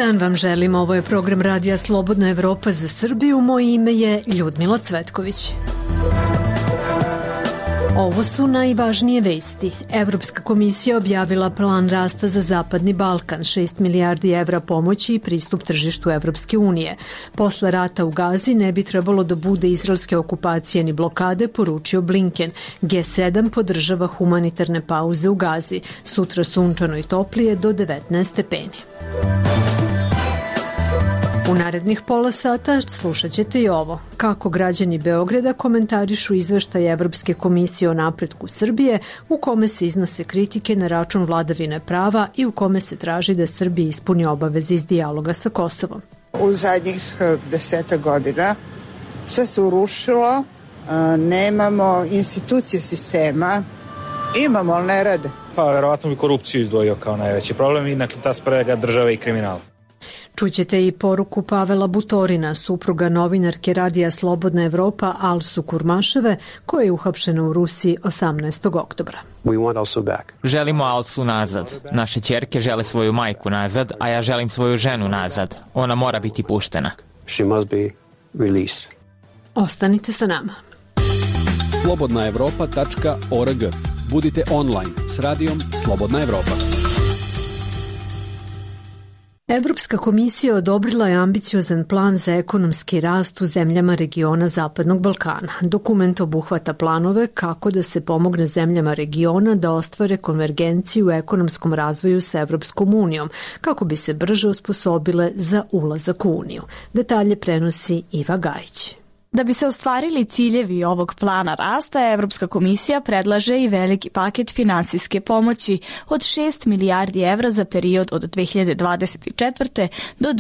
dan vam želim, ovo je program Radija Slobodna Evropa za Srbiju, moje ime je Ljudmila Cvetković. Ovo su najvažnije vesti. Evropska komisija objavila plan rasta za Zapadni Balkan, 6 milijardi evra pomoći i pristup tržištu Evropske unije. Posle rata u Gazi ne bi trebalo da bude izraelske okupacije ni blokade, poručio Blinken. G7 podržava humanitarne pauze u Gazi. Sutra sunčano i toplije do 19 stepeni. U narednih pola sata slušat ćete i ovo. Kako građani Beograda komentarišu izveštaj Evropske komisije o napretku Srbije, u kome se iznose kritike na račun vladavine prava i u kome se traži da Srbija ispuni obaveze iz dijaloga sa Kosovom. U zadnjih 10 godina sve se urušilo, nemamo institucije sistema, imamo, ali ne rade. Pa verovatno bi korupciju izdvojio kao najveći problem i dakle ta sprega države i kriminala. Čućete i poruku Pavela Butorina, supruga novinarke Radija Slobodna Evropa Alsu Kurmaševe, koja je uhapšena u Rusiji 18. oktobra. Želimo Alsu nazad. Naše ćerke žele svoju majku nazad, a ja želim svoju ženu nazad. Ona mora biti puštena. Ostanite sa nama. slobodnaevropa.org. Budite online s radijom Slobodna Evropa. Evropska komisija odobrila je ambiciozan plan za ekonomski rast u zemljama regiona Zapadnog Balkana. Dokument obuhvata planove kako da se pomogne zemljama regiona da ostvare konvergenciju u ekonomskom razvoju sa Evropskom unijom, kako bi se brže osposobile za ulazak u uniju. Detalje prenosi Iva Gajić. Da bi se ostvarili ciljevi ovog plana rasta, Evropska komisija predlaže i veliki paket finansijske pomoći od 6 milijardi evra za period od 2024. do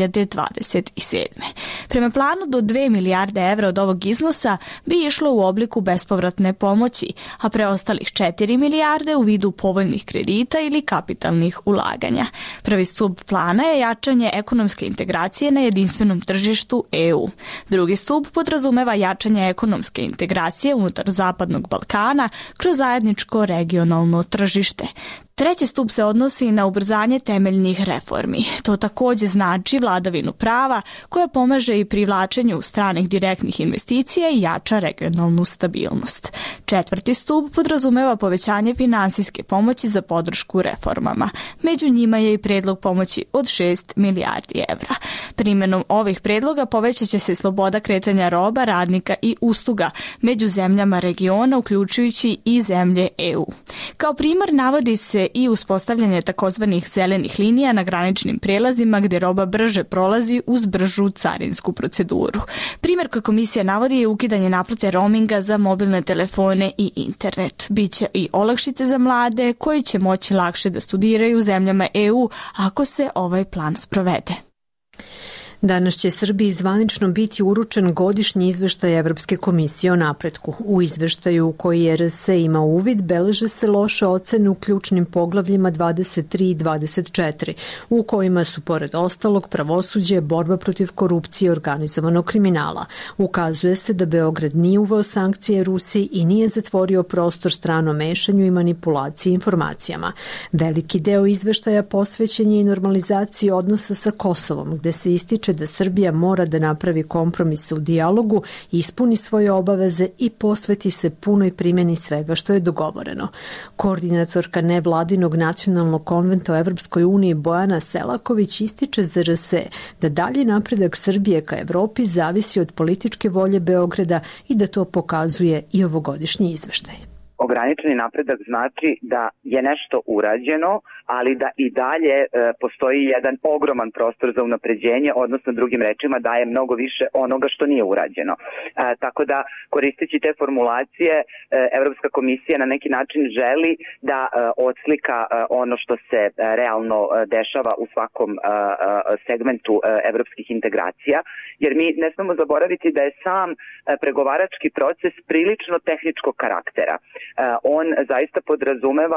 2027. Prema planu, do 2 milijarde evra od ovog iznosa bi išlo u obliku bespovratne pomoći, a preostalih 4 milijarde u vidu povoljnih kredita ili kapitalnih ulaganja. Prvi stup plana je jačanje ekonomske integracije na jedinstvenom tržištu EU. Drugi stup podrazumeva jačanje ekonomske integracije unutar Zapadnog Balkana kroz zajedničko regionalno tržište. Treći stup se odnosi na ubrzanje temeljnih reformi. To takođe znači vladavinu prava koja pomaže i privlačenju stranih direktnih investicija i jača regionalnu stabilnost. Četvrti stup podrazumeva povećanje finansijske pomoći za podršku reformama. Među njima je i predlog pomoći od 6 milijardi evra. Primenom ovih predloga povećat će se sloboda kretanja roba, radnika i usluga među zemljama regiona, uključujući i zemlje EU. Kao primer navodi se i uspostavljanje takozvanih zelenih linija na graničnim prelazima gde roba brže prolazi uz bržu carinsku proceduru. Primjer koji komisija navodi je ukidanje naplate roaminga za mobilne telefone i internet. Biće i olakšice za mlade koji će moći lakše da studiraju u zemljama EU ako se ovaj plan sprovede. Danas će Srbiji zvanično biti uručen godišnji izveštaj Evropske komisije o napretku. U izveštaju u koji RS ima uvid beleže se loše ocene u ključnim poglavljima 23 i 24, u kojima su pored ostalog pravosuđe, borba protiv korupcije i organizovanog kriminala. Ukazuje se da Beograd nije uveo sankcije Rusiji i nije zatvorio prostor stranom mešanju i manipulaciji informacijama. Veliki deo izveštaja posvećen je i normalizaciji odnosa sa Kosovom, gde se ističe da Srbija mora da napravi kompromise u dijalogu, ispuni svoje obaveze i posveti se punoj primjeni svega što je dogovoreno. Koordinatorka nevladinog nacionalnog konventa o Evropskoj uniji Bojana Selaković ističe za RS da dalji napredak Srbije ka Evropi zavisi od političke volje Beograda i da to pokazuje i ovogodišnji izveštaj. Ograničeni napredak znači da je nešto urađeno, ali da i dalje postoji jedan ogroman prostor za unapređenje, odnosno drugim rečima daje mnogo više onoga što nije urađeno. Tako da koristeći te formulacije Evropska komisija na neki način želi da odslika ono što se realno dešava u svakom segmentu evropskih integracija, jer mi ne smemo zaboraviti da je sam pregovarački proces prilično tehničkog karaktera. On zaista podrazumeva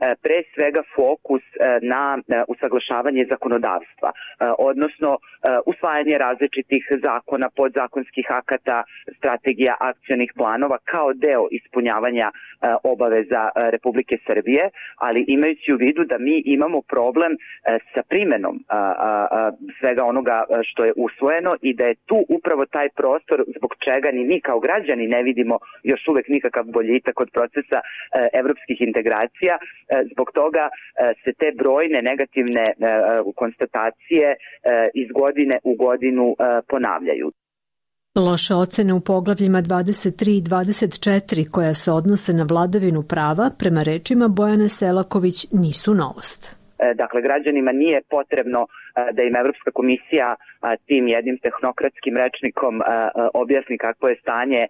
pre svega fokus na usaglašavanje zakonodavstva, odnosno usvajanje različitih zakona, podzakonskih akata, strategija, akcionih planova kao deo ispunjavanja obaveza Republike Srbije, ali imajući u vidu da mi imamo problem sa primenom svega onoga što je usvojeno i da je tu upravo taj prostor zbog čega ni mi kao građani ne vidimo još uvek nikakav boljitak od procesa evropskih integracija. Zbog toga se te brojne negativne konstatacije iz godine u godinu ponavljaju. Loše ocene u poglavljima 23 i 24 koja se odnose na vladavinu prava, prema rečima Bojane Selaković, nisu novost. Dakle, građanima nije potrebno da im Evropska komisija tim jednim tehnokratskim rečnikom objasni kakvo je stanje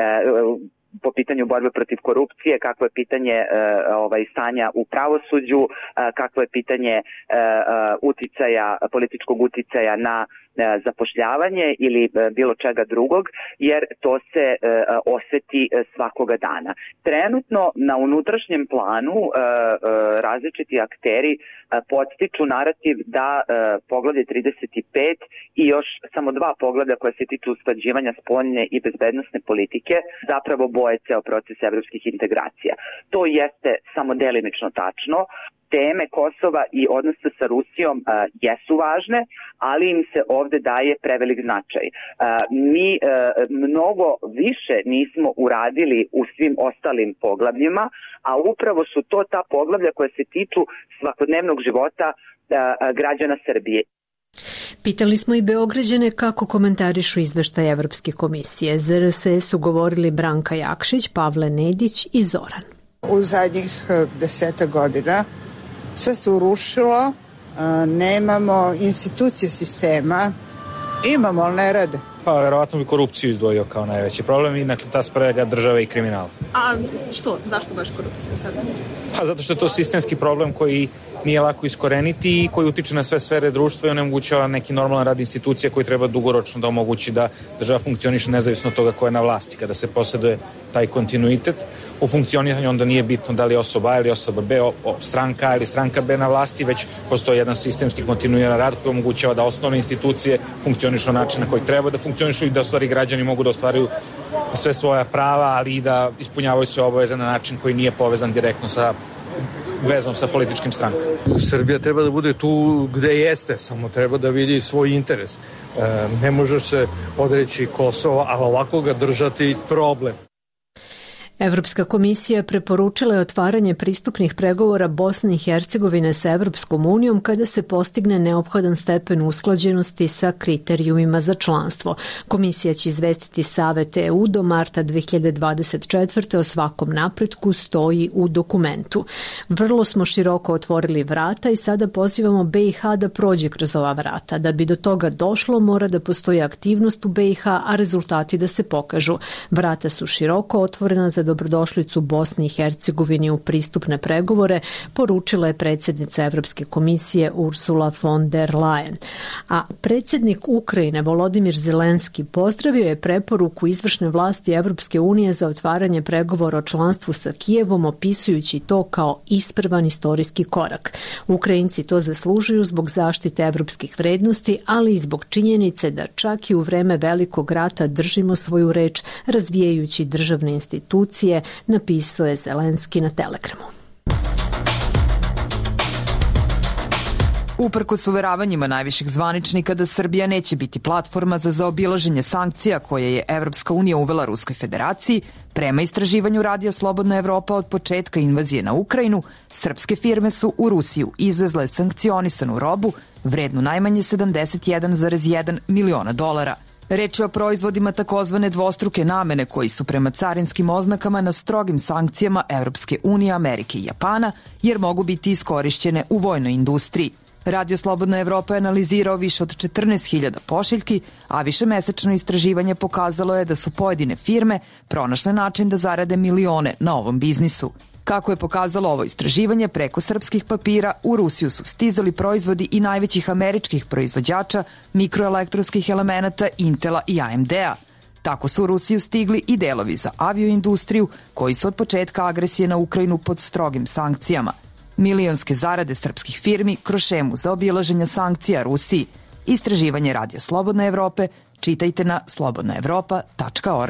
po pitanju borbe protiv korupcije, kakvo je pitanje stanja u pravosuđu, kakvo je pitanje političkog uticaja na zapošljavanje ili bilo čega drugog, jer to se oseti svakoga dana. Trenutno na unutrašnjem planu različiti akteri podstiču narativ da poglavlje 35 i još samo 2 poglavlja koja se tiču usklađivanja spoljne i bezbednosne politike zapravo boje ceo proces evropskih integracija. To jeste samo delimično tačno. Teme Kosova i odnosa sa Rusijom jesu važne, ali im se ovde daje prevelik značaj. Mi mnogo više nismo uradili u svim ostalim poglavljima, a upravo su to ta poglavlja koja se tiču svakodnevnog života građana Srbije. Pitali smo i Beograđane kako komentarišu izveštaj Evropske komisije. Za RS su govorili Branka Jakšić, Pavle Nedić i Zoran. U zadnjih 10 godina sve se urušilo, nemamo institucije sistema, imamo, ali ne rade. Pa, verovatno bi korupciju izdvojio kao najveći problem i dakle ta sprega države i kriminala. A što? Zašto baš korupciju sad? Pa zato što je to sistemski problem koji nije lako iskoreniti i koji utiče na sve sfere društva i onemogućava neki normalan rad institucija koji treba dugoročno da omogući da država funkcioniše nezavisno od toga ko je na vlasti. Kada se posjeduje taj kontinuitet u funkcioniranju, onda nije bitno da li je osoba A ili osoba B, stranka A ili stranka B na vlasti, već postoji jedan sistemski kontinuiran rad koji omogućava da osnovne institucije funkcionišu na način na koji treba da funkcionišu i da stvari građani mogu da ostvaruju sve svoja prava, ali i da ispunjavaju sve obaveze na način koji nije povezan direktno sa vezom sa političkim strankama. Srbija treba da bude tu gde jeste, samo treba da vidi svoj interes. Ne možeš se odreći Kosova, ali ovako ga držati problem. Evropska komisija preporučila je otvaranje pristupnih pregovora Bosne i Hercegovine sa Evropskom unijom kada se postigne neophodan stepen usklađenosti sa kriterijumima za članstvo. Komisija će izvestiti Savet EU do marta 2024. o svakom napretku, stoji u dokumentu. Vrlo smo široko otvorili vrata i sada pozivamo BiH da prođe kroz ova vrata. Da bi do toga došlo, mora da postoji aktivnost u BiH, a rezultati da se pokažu. Vrata su široko otvorena za dobrodošlicu Bosni i Hercegovini u pristupne pregovore, poručila je predsjednica Evropske komisije Ursula von der Leyen. A predsjednik Ukrajine Volodimir Zelenski pozdravio je preporuku izvršne vlasti Evropske unije za otvaranje pregovora o članstvu sa Kijevom, opisujući to kao ispravan istorijski korak. Ukrajinci to zaslužuju zbog zaštite evropskih vrednosti, ali i zbog činjenice da čak i u vreme velikog rata držimo svoju reč, razvijajući državne institucije, napisao je Zelenski na Telegramu. Uprkos uveravanjima najviših zvaničnika da Srbija neće biti platforma za zaobilaženje sankcija koje je Evropska unija uvela Ruskoj federaciji, prema istraživanju Radija Slobodna Evropa od početka invazije na Ukrajinu, srpske firme su u Rusiju izvezle sankcionisanu robu vrednu najmanje $71,1 miliona. Reč je o proizvodima takozvane dvostruke namene koji su prema carinskim oznakama na strogim sankcijama Evropske unije, Amerike i Japana, jer mogu biti iskorišćene u vojnoj industriji. Radio Slobodna Evropa je analizirao više od 14.000 pošiljki, a višemesečno istraživanje pokazalo je da su pojedine firme pronašle način da zarade milione na ovom biznisu. Kako je pokazalo ovo istraživanje, preko srpskih papira u Rusiju su stizali proizvodi i najvećih američkih proizvođača mikroelektronskih elemenata Intela i AMD-a. Tako su u Rusiju stigli i delovi za avioindustriju koji su od početka agresije na Ukrajinu pod strogim sankcijama. milionske zarade srpskih firmi kroz šemu za obilaženje sankcija Rusiji. Istraživanje Radio Slobodne Evrope čitajte na slobodnaevropa.org.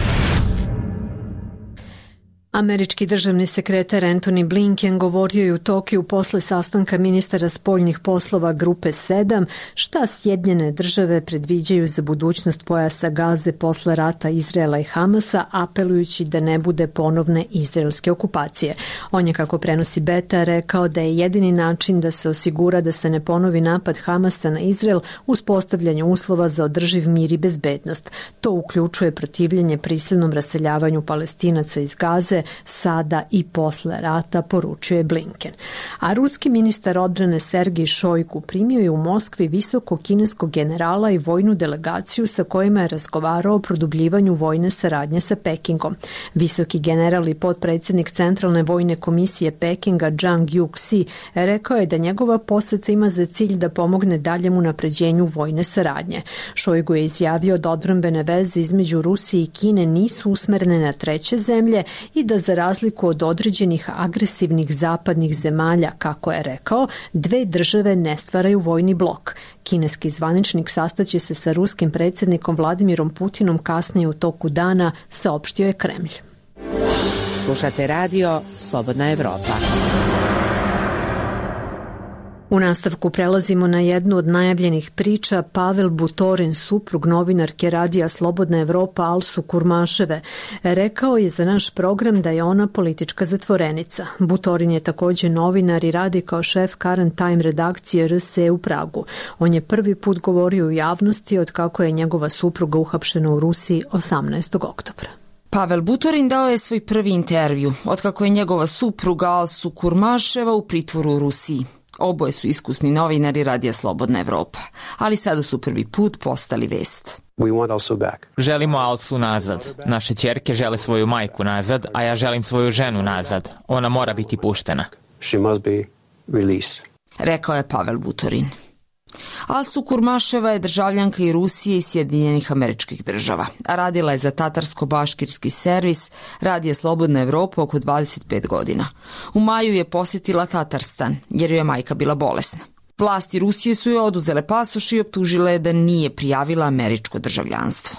Američki državni sekretar Antony Blinken govorio je u Tokiju posle sastanka ministara spoljnih poslova Grupe 7 šta Sjedinjene države predviđaju za budućnost pojasa Gaze posle rata Izraela i Hamasa, apelujući da ne bude ponovne izraelske okupacije. On je, kako prenosi Beta, rekao da je jedini način da se osigura da se ne ponovi napad Hamasa na Izrael uspostavljanje uslova za održiv mir i bezbednost. To uključuje protivljenje prisilnom raseljavanju Palestinaca iz Gaze sada i posle rata, poručuje Blinken. A ruski ministar odbrane Sergej Šojgu primio je u Moskvi visokog kineskog generala i vojnu delegaciju sa kojima je razgovarao o produbljivanju vojne saradnje sa Pekingom. Visoki general i potpredsjednik Centralne vojne komisije Pekinga Zhang Yuxi rekao je da njegova poseta ima za cilj da pomogne daljem unapređenju vojne saradnje. Šojgu je izjavio da odbrambene veze između Rusije i Kine nisu usmerene na treće zemlje i da za razliku od određenih agresivnih zapadnih zemalja, kako je rekao, dve države ne stvaraju vojni blok. Kineski zvaničnik sastaće se sa ruskim predsjednikom Vladimirom Putinom kasnije u toku dana, saopštio je Kremlj. Slušate radio Slobodna Evropa. U nastavku prelazimo na jednu od najavljenih priča. Pavel Butorin, suprug novinarke radija Slobodna Evropa Alsu Kurmaševe, rekao je za naš program da je ona politička zatvorenica. Butorin je također novinar i radi kao šef Current Time redakcije RSE u Pragu. On je prvi put govorio u javnosti od kako je njegova supruga uhapšena u Rusiji 18. oktobra. Pavel Butorin dao je svoj prvi intervju otkako je njegova supruga Alsu Kurmaševa u pritvoru u Rusiji. Oboje su iskusni novinari radija Slobodna Evropa, ali sada su prvi put postali vest. Želimo Alsu nazad. Naše ćerke žele svoju majku nazad, a ja želim svoju ženu nazad. Ona mora biti puštena. Rekao je Pavel Butorin. Alsu Kurmaševa je državljanka i Rusije i Sjedinjenih Američkih Država, a radila je za tatarsko-baškirski servis radija Slobodna Evropa oko 25 godina. U maju je posjetila Tatarstan, jer joj je majka bila bolesna. Vlasti Rusije su joj oduzele pasoš i optužile da nije prijavila američko državljanstvo.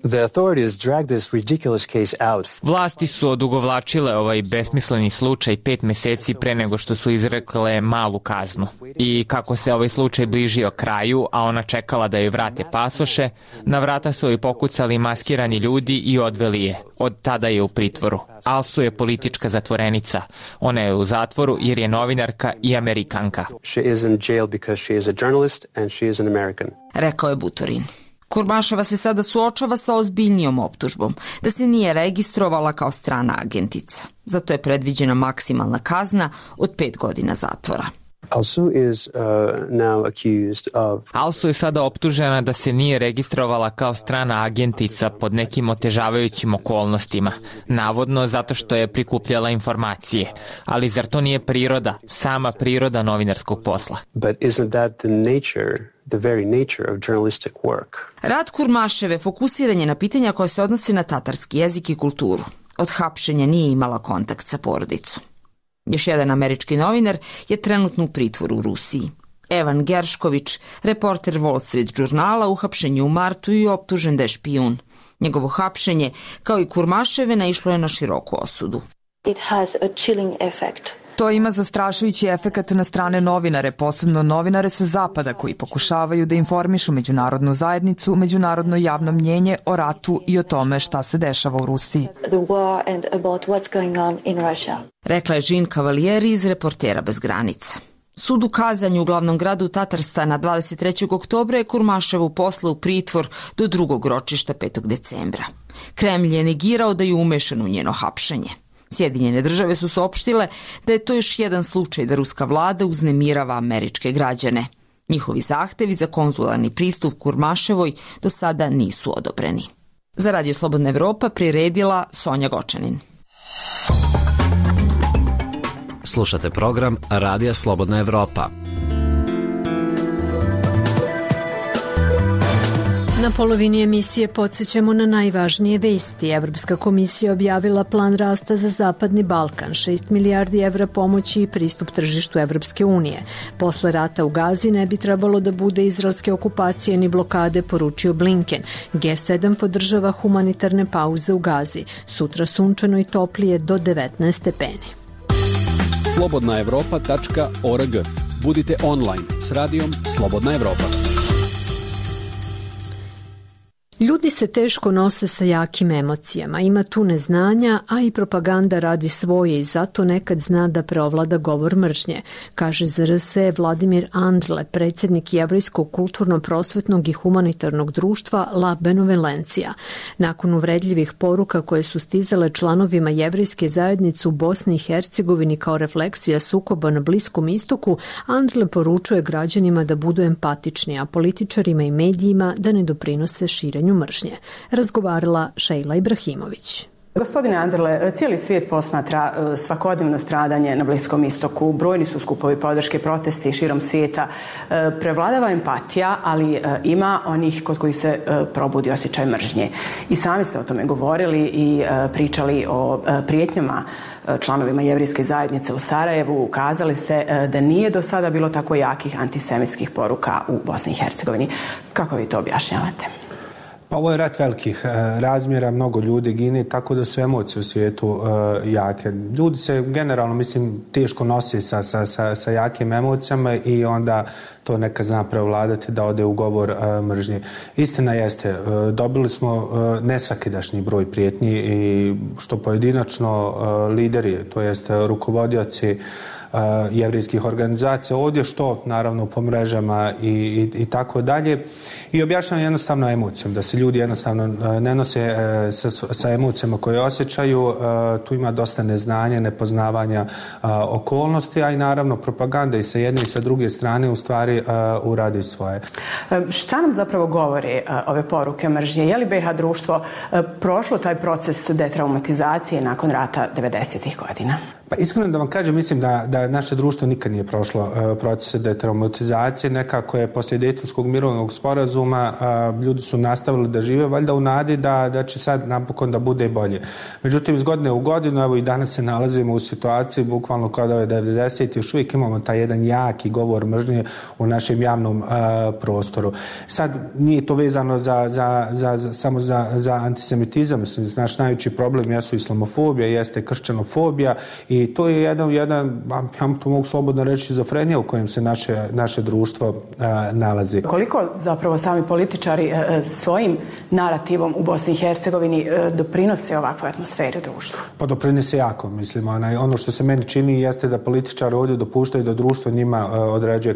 Vlasti su odugovlačile ovaj besmisleni slučaj 5 meseci pre nego što su izrekle malu kaznu. I kako se ovaj slučaj bližio kraju, a ona čekala da joj vrate pasoše, na vrata su joj pokucali maskirani ljudi i odveli je. Od tada je u pritvoru. Alsu je politička zatvorenica. Ona je u zatvoru jer je novinarka i Amerikanka. Rekao je Butorin. Kurmaševa se sada suočava sa ozbiljnijom optužbom, da se nije registrovala kao strana agentica. Zato je predviđena maksimalna kazna od 5 godina zatvora. Alsu je sada optužena da se nije registrovala kao strana agentica pod nekim otežavajućim okolnostima, navodno zato što je prikupljala informacije. Ali zar to nije priroda, sama priroda novinarskog posla? Rad Kurmaševe fokusiran je na pitanja koja se odnose na tatarski jezik i kulturu. Od hapšenja nije imala kontakt sa porodicom. Još jedan američki novinar je trenutno u pritvoru u Rusiji. Evan Geršković, reporter Wall Street žurnala, uhapšen je u martu i optužen da je špijun. Njegovo hapšenje, kao i Kurmaševe, naišlo je na široku osudu. To ima zastrašujući efekat na strane novinare, posebno novinare sa zapada koji pokušavaju da informišu međunarodnu zajednicu, međunarodno javno mnjenje o ratu i o tome šta se dešava u Rusiji. Rekla je Jean Cavalieri iz Reportera bez granica. Sud u Kazanju u glavnom gradu Tatarstana 23. oktobra je Kurmaševu poslao u pritvor do drugog ročišta 5. decembra. Kremlj je negirao da je umešan u njeno hapšenje. Sjedinjene države su saopštile da je to još jedan slučaj da ruska vlada uznemirava američke građane. Njihovi zahtevi za konzularni pristup Kurmaševoj do sada nisu odobreni. Za Radio Slobodna Evropa priredila Sonja Gočanin. Slušate program Radija Slobodna Evropa. Na polovini emisije podsjećamo na najvažnije vesti. Evropska komisija objavila plan rasta za Zapadni Balkan, 6 milijardi evra pomoći i pristup tržištu Evropske unije. Posle rata u Gazi ne bi trebalo da bude izraelske okupacije ni blokade, poručio Blinken. G7 podržava humanitarne pauze u Gazi. Sutra sunčano i toplije do 19 stepeni. slobodnaevropa.org. Budite online s radijom Slobodna Evropa. Ljudi se teško nose sa jakim emocijama, ima tu neznanja, a i propaganda radi svoje i zato nekad zna da preovlada govor mržnje, kaže za RSE Vladimir Andrle, predsjednik Jevrejskog kulturno-prosvetnog i humanitarnog društva La Benevolencija. Nakon uvredljivih poruka koje su stizale članovima jevrejske zajednice u Bosni i Hercegovini kao refleksija sukoba na Bliskom istoku, Andrle poručuje građanima da budu empatični, a političarima i medijima da ne doprinose širenju mržnje. Razgovarala Šejla Ibrahimović. Gospodine Andrle, cijeli svijet posmatra svakodnevno stradanje na Bliskom istoku. Brojni su skupovi podrške, protesti širom svijeta. Prevladava empatija, ali ima onih kod kojih se probudi osjećaj mržnje. I sami ste o tome govorili i pričali o prijetnjama članovima jevrejske zajednice u Sarajevu. Ukazali ste da nije do sada bilo tako jakih antisemitskih poruka u Bosni i Hercegovini. Kako vi to objašnjavate? Pa ovo je rat velikih razmjera, mnogo ljudi gine, tako da su emocije u svijetu jake. Ljudi se generalno, mislim, teško nose sa jakim emocijama i onda to neka zna prevladati da ode u govor mržnje. Istina jeste, dobili smo nesvakidašnji broj prijetnji i što pojedinačno lideri, to jest rukovodioci jevrejskih organizacija ovdje, što naravno po mrežama i tako dalje. I objašnjam jednostavno emocijom, da se ljudi jednostavno ne nose sa emocijama koje osjećaju. Tu ima dosta neznanja, nepoznavanja okolnosti, a i naravno propaganda i sa jedne i sa druge strane u stvari uradi svoje. Šta nam zapravo govori ove poruke mržnje? Je li BiH društvo prošlo taj proces detraumatizacije nakon rata 90-ih godina? Pa iskreno da vam kažem, mislim da naše društvo nikad nije prošlo proces detraumatizacije. Nekako je poslije Dejtonskog mirovnog sporazuma ljudi su nastavili da žive, valjda u nadi da će sad napokon da bude bolje. Međutim, iz godine u godinu, evo i danas se nalazimo u situaciji, bukvalno kao da je 90, još uvijek imamo taj jedan jaki govor mržnje u našem javnom prostoru. Sad, nije to vezano samo za antisemitizam. Naš najveći problem jesu islamofobija, jeste kršćanofobija i to je jedan ja to mogu slobodno reći, šizofrenija u kojem se naše društvo nalazi. Koliko zapravo sami političari svojim narativom u Bosni i Hercegovini doprinose ovakvoj atmosferi u društvu? Pa doprinose jako, mislim. Ono što se meni čini jeste da političari ovdje dopuštaju da društvo njima određuje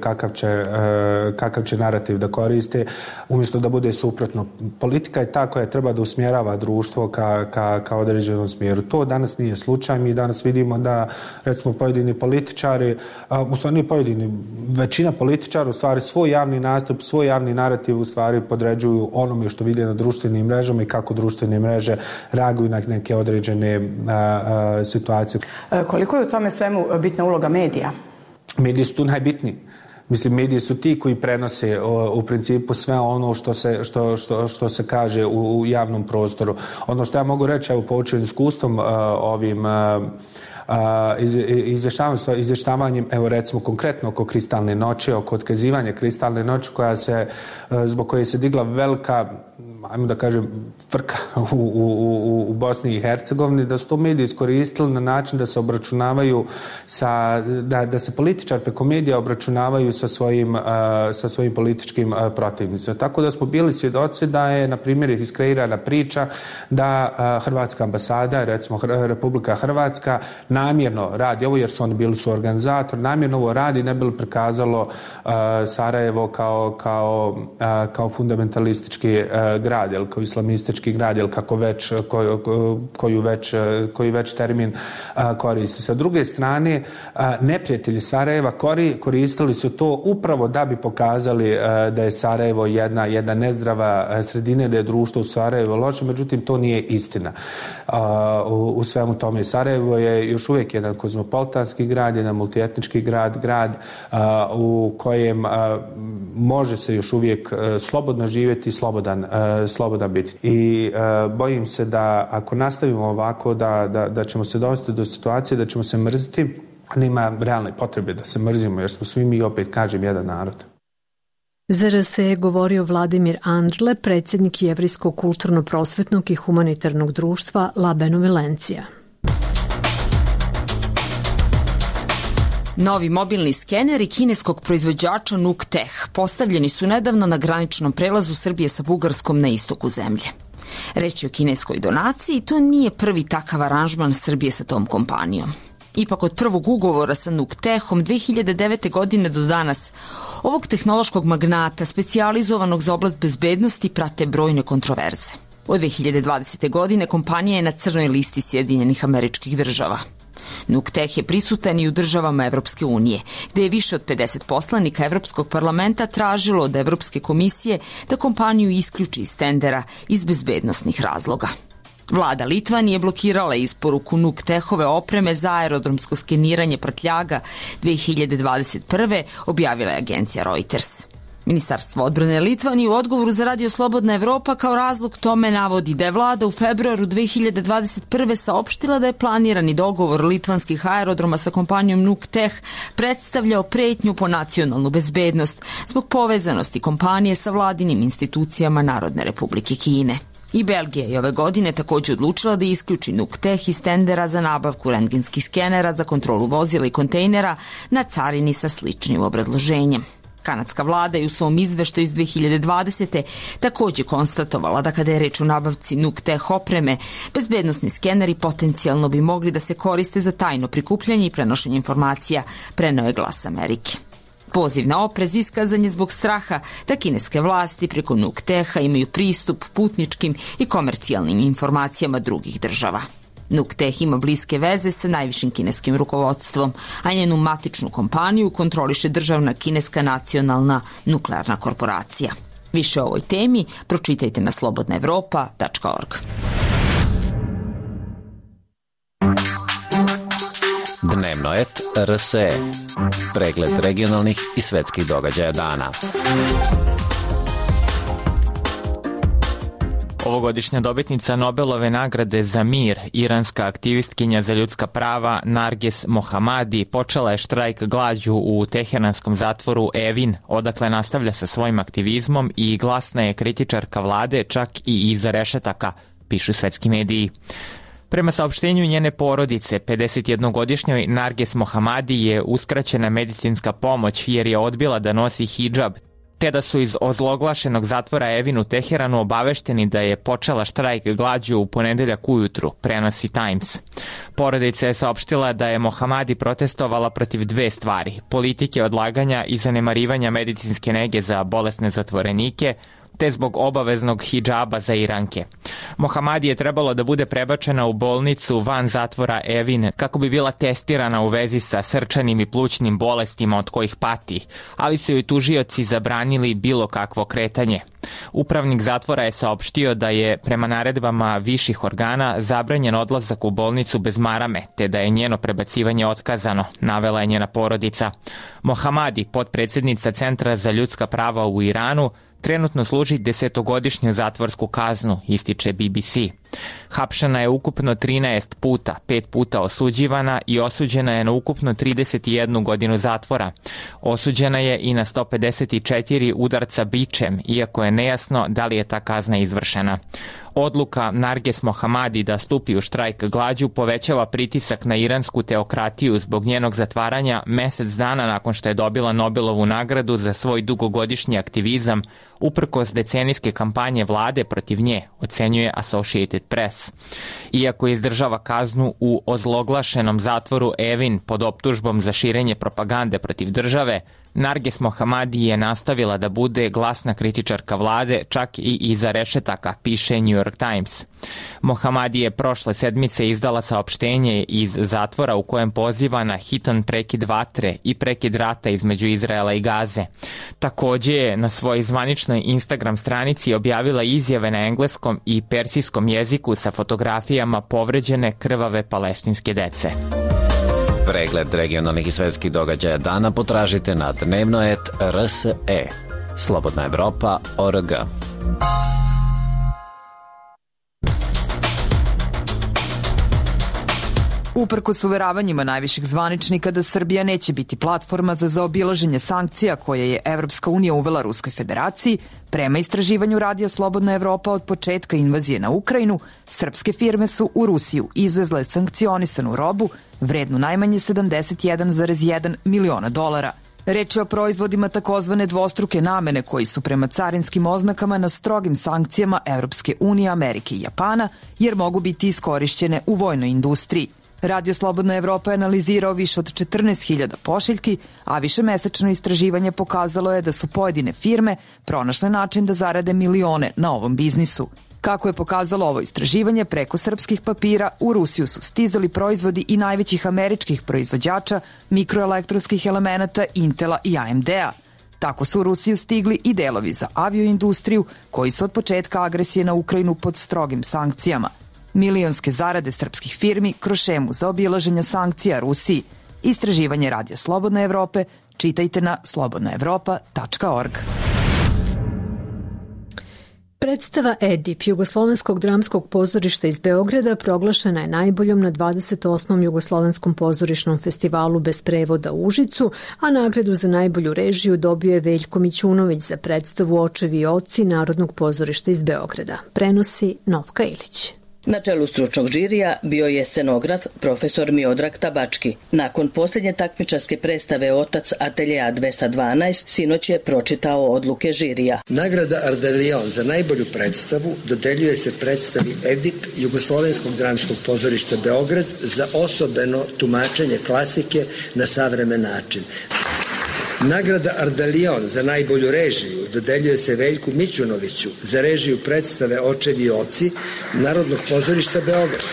kakav će narativ da koriste, umjesto da bude suprotno. Politika je ta koja treba da usmjerava društvo ka određenom smjeru. To danas nije slučaj. Mi danas vidimo da, recimo, pojedini političari, u stvari nije pojedini, većina političara u stvari svoj javni nastup, svoj javni narativ u stvari podređuju onome što vide na društvenim mrežama i kako društvene mreže reaguju na neke određene situacije. Koliko je u tome svemu bitna uloga medija? Mediji su tu najbitniji. Mislim, mediji su ti koji prenose u principu sve ono što se kaže u javnom prostoru. Ono što ja mogu reći, evo poučen iskustvom ovim izvještavanjem, evo recimo konkretno oko Kristalne noći, oko otkazivanja Kristalne noći zbog koje se digla velika, ajmo da kažem, frka u Bosni i Hercegovini, da su to mediji iskoristili na način da se obračunavaju da se političar preko medija obračunavaju sa svojim političkim protivnicima. Tako da smo bili svjedoci da je, na primjer, iskreirana priča da Hrvatska ambasada, recimo Republika Hrvatska, namjerno radi ovo, jer su oni bili suorganizator, namjerno ovo radi, ne bi li prikazalo Sarajevo kao fundamentalistički grad grad, ili kao islamistički grad, ili kako već, koji već termin koristi. Sa druge strane, neprijatelji Sarajeva koristili su to upravo da bi pokazali da je Sarajevo jedna nezdrava sredina, da je društvo u Sarajevo loše, međutim to nije istina. U svemu tome Sarajevo je još uvijek jedan kozmopolitanski grad, jedan multietnički grad u kojem može se još uvijek slobodno živjeti i slobodan biti. I bojim se da ako nastavimo ovako da ćemo se dovesti do situacije da ćemo se mrziti, nema realne potrebe da se mrzimo jer smo svi mi, opet kažem, jedan narod. Za RSE je govorio Vladimir Andrle, predsjednik Jevrejskog kulturno-prosvetnog i humanitarnog društva La Benevolencia. Novi mobilni skeneri kineskog proizvođača Nukteh postavljeni su nedavno na graničnom prelazu Srbije sa Bugarskom na istoku zemlje. Reč je o kineskoj donaciji i to nije prvi takav aranžman Srbije sa tom kompanijom. Ipak od prvog ugovora sa Nuktehom 2009. godine do danas ovog tehnološkog magnata specijalizovanog za oblast bezbednosti prate brojne kontroverze. Od 2020. godine kompanija je na crnoj listi Sjedinjenih Američkih Država. Nukteh je prisutan i u državama Evropske unije, gde je više od 50 poslanika Evropskog parlamenta tražilo od Evropske komisije da kompaniju isključi iz tendera iz bezbednosnih razloga. Vlada Litvanije blokirala isporuku Nuktehove opreme za aerodromsko skeniranje prtljaga 2021. objavila je agencija Reuters. Ministarstvo odbrane Litvanije u odgovoru za Radio Slobodna Evropa kao razlog tome navodi da je vlada u februaru 2021. saopštila da je planirani dogovor litvanskih aerodroma sa kompanijom Nukteh predstavljao pretnju po nacionalnu bezbednost zbog povezanosti kompanije sa vladinim institucijama Narodne Republike Kine. I Belgija je ove godine također odlučila da isključi Nukteh iz tendera za nabavku rentgenskih skenera za kontrolu vozila i kontejnera na carini sa sličnim obrazloženjem. Kanadska vlada je u svom izveštaju iz 2020. također konstatovala da kada je reč o nabavci Nukteh opreme, bezbednosni skeneri potencijalno bi mogli da se koriste za tajno prikupljanje i prenošenje informacija, preneo je Glas Amerike. Poziv na oprez iskazan je zbog straha da kineske vlasti preko Nukteha imaju pristup putničkim i komercijalnim informacijama drugih država. Nukteh ima bliske veze sa najvišim kineskim rukovodstvom, a njenu matičnu kompaniju kontroliše državna kineska nacionalna nuklearna korporacija. Više o ovoj temi pročitajte na slobodnaevropa.org. Dnevno et RSE. Pregled regionalnih i svetskih događaja dana. Ovogodišnja dobitnica Nobelove nagrade za mir, iranska aktivistkinja za ljudska prava Narges Mohammadi, počela je štrajk glađu u teheranskom zatvoru Evin, odakle nastavlja sa svojim aktivizmom i glasna je kritičarka vlade, čak i iza rešetaka, pišu svetski mediji. Prema saopštenju njene porodice, 51-godišnjoj Narges Mohammadi je uskraćena medicinska pomoć jer je odbila da nosi hidžab, te da su iz ozloglašenog zatvora Evin u Teheranu obavešteni da je počela štrajk glađu u ponedeljak ujutru, prenosi Times. Porodica je saopštila da je Mohammadi protestovala protiv dve stvari: politike odlaganja i zanemarivanja medicinske nege za bolesne zatvorenike, te zbog obaveznog hidžaba za Iranke. Mohammadi je trebalo da bude prebačena u bolnicu van zatvora Evin kako bi bila testirana u vezi sa srčanim i plućnim bolestima od kojih pati, ali su joj tužioci zabranili bilo kakvo kretanje. Upravnik zatvora je saopštio da je prema naredbama viših organa zabranjen odlazak u bolnicu bez marame, te da je njeno prebacivanje otkazano, navela je njena porodica. Mohammadi, potpredsjednica Centra za ljudska prava u Iranu, trenutno služi 10-godišnju zatvorsku kaznu, ističe BBC. Hapšena je ukupno 13 puta, 5 puta osuđivana i osuđena je na ukupno 31 godinu zatvora. Osuđena je i na 154 udarca bičem, iako je nejasno da li je ta kazna izvršena. Odluka Narges Mohammadi da stupi u štrajk glađu povećava pritisak na iransku teokratiju zbog njenog zatvaranja mesec dana nakon što je dobila Nobelovu nagradu za svoj dugogodišnji aktivizam uprkos decenijske kampanje vlade protiv nje, ocenjuje Associated Press. Iako izdržava kaznu u ozloglašenom zatvoru Evin pod optužbom za širenje propagande protiv države, Narges Mohammadi je nastavila da bude glasna kritičarka vlade, čak i iza rešetaka, piše New York Times. Mohammadi je prošle sedmice izdala saopštenje iz zatvora u kojem poziva na hitan prekid vatre i prekid rata između Izraela i Gaze. Takođe je na svojoj zvaničnoj Instagram stranici objavila izjave na engleskom i persijskom jeziku sa fotografijama povređene krvave palestinske dece. Pregled regionalnih i svetskih događaja dana potražite na dnevnoet.rse. Slobodna Evropa.org. Uprkos uveravanjima najviših zvaničnika da Srbija neće biti platforma za zaobilaženje sankcija koje je Evropska unija uvela Ruskoj federaciji, prema istraživanju Radija Slobodna Evropa od početka invazije na Ukrajinu, srpske firme su u Rusiju izvezle sankcionisanu robu vrednu najmanje $71,1 miliona. Reč je o proizvodima takozvane dvostruke namene koji su prema carinskim oznakama na strogim sankcijama Evropske unije, Amerike i Japana, jer mogu biti iskorišćene u vojnoj industriji. Radio Slobodna Evropa je analizirao više od 14.000 pošiljki, a višemesečno istraživanje pokazalo je da su pojedine firme pronašle način da zarade milione na ovom biznisu. Kako je pokazalo ovo istraživanje, preko srpskih papira u Rusiju su stizali proizvodi i najvećih američkih proizvođača mikroelektronskih elemenata Intela i AMD-a. Tako su u Rusiju stigli i delovi za avioindustriju koji su od početka agresije na Ukrajinu pod strogim sankcijama. Milionske zarade srpskih firmi kroz šemu za obilaženje sankcija Rusiji. Istraživanje Radija Slobodne Evrope čitajte na slobodnaevropa.org. Predstava Edip Jugoslovenskog dramskog pozorišta iz Beograda proglašena je najboljom na 28. Jugoslovenskom pozorišnom festivalu bez prevoda u Užicu, a nagradu za najbolju režiju dobio je Veljko Mićunović za predstavu Očevi i oci Narodnog pozorišta iz Beograda. Prenosi Novka Ilić. Na čelu stručnog žirija bio je scenograf profesor Miodrag Tabački. Nakon posljednje takmičarske predstave Otac ateljeja 212 sinoć je pročitao odluke žirija. Nagrada Ardelion za najbolju predstavu dodeljuje se predstavi Edip Jugoslovenskog dramskog pozorišta Beograd za osobeno tumačenje klasike na savremen način. Nagrada Ardelion za najbolju režiju dodeljuje se Veljku Mićunoviću za režiju predstave Očevi i oci Narodnog pozorišta Beograd.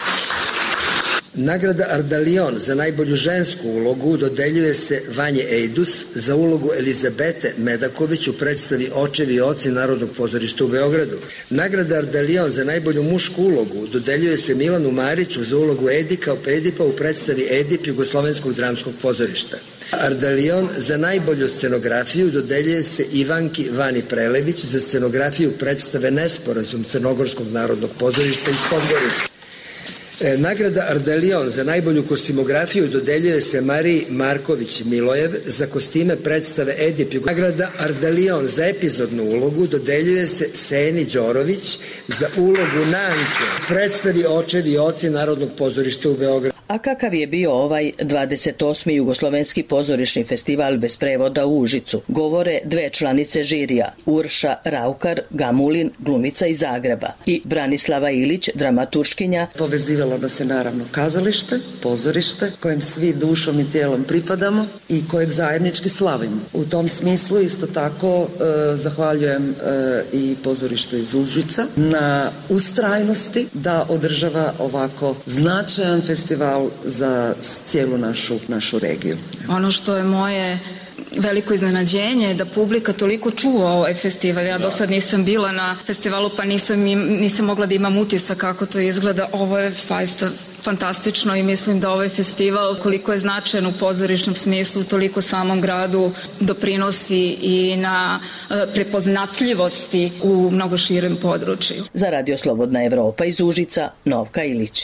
Nagrada Ardelion za najbolju žensku ulogu dodeljuje se Vanje Ejdus za ulogu Elizabete Medaković u predstavi Očevi i oci Narodnog pozorišta u Beogradu. Nagrada Ardelion za najbolju mušku ulogu dodeljuje se Milanu Mariću za ulogu Edipa u predstavi Edip Jugoslovenskog dramskog pozorišta. Ardelion za najbolju scenografiju dodeljuje se Ivanki Vani Prelević za scenografiju predstave Nesporazum Crnogorskog narodnog pozorišta iz Podgorice. Nagrada Ardelion za najbolju kostimografiju dodeljuje se Mariji Marković Milojev za kostime predstave Edip. Nagrada Ardelion za epizodnu ulogu dodeljuje se Seni Đorović za ulogu Nanke u predstavi Očevi i oci Narodnog pozorišta u Beogradu. A kakav je bio ovaj 28. Jugoslovenski pozorišni festival bez prevoda u Užicu? Govore dve članice žirija, Urša Raukar Gamulin, glumica iz Zagreba, i Branislava Ilić, dramaturškinja. Povezivalo nas je naravno kazalište, pozorište, kojem svi dušom i tijelom pripadamo i kojeg zajednički slavimo. U tom smislu isto tako zahvaljujem i pozorištu iz Užica na ustrajnosti da održava ovako značajan festival za cijelu našu regiju. Ono što je moje veliko iznenađenje je da publika toliko čuva ovaj festival. Ja do sad nisam bila na festivalu pa nisam mogla da imam utisak kako to izgleda. Ovo je zaista fantastično i mislim da ovaj festival, koliko je značajan u pozorišnom smislu, toliko samom gradu doprinosi i na prepoznatljivosti u mnogo širem području. Za Radio Slobodna Evropa iz Užica, Novka Ilić.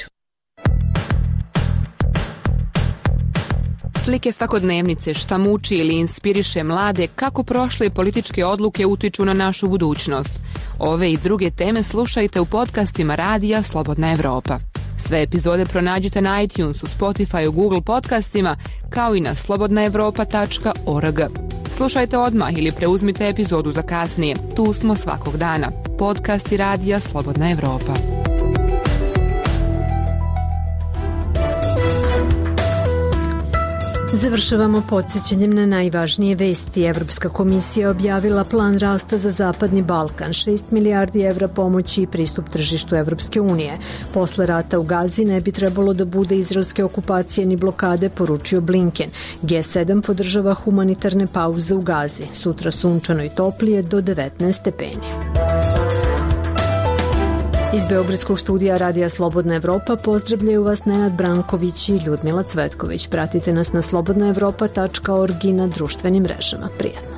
Slike svakodnevnice, šta muči ili inspiriše mlade, kako prošle političke odluke utiču na našu budućnost. Ove i druge teme slušajte u podcastima Radija Slobodna Evropa. Sve epizode pronađite na iTunesu, Spotifyu, Google podcastima, kao i na slobodnaevropa.org. Slušajte odmah ili preuzmite epizodu za kasnije. Tu smo svakog dana. Podcasti Radija Slobodna Evropa. Završavamo podsjećanjem na najvažnije vesti. Evropska komisija objavila plan rasta za Zapadni Balkan, 6 milijardi evra pomoći i pristup tržištu Evropske unije. Posle rata u Gazi ne bi trebalo da bude izraelske okupacije ni blokade, poručio Blinken. G7 podržava humanitarne pauze u Gazi. Sutra sunčano i toplije do 19 stepeni. Iz Beogradskog studija Radija Slobodna Evropa pozdravljaju vas Nenad Branković i Ljudmila Cvetković. Pratite nas na slobodnaevropa.org i na društvenim mrežama. Prijatno.